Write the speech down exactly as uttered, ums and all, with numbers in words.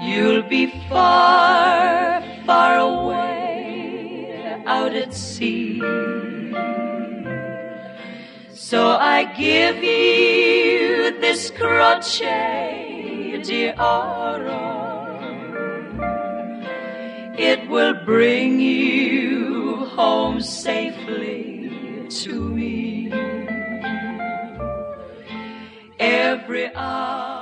you'll be far, far away out at sea. So I give you this crochet d'oro. It will bring you home safely to me. Every hour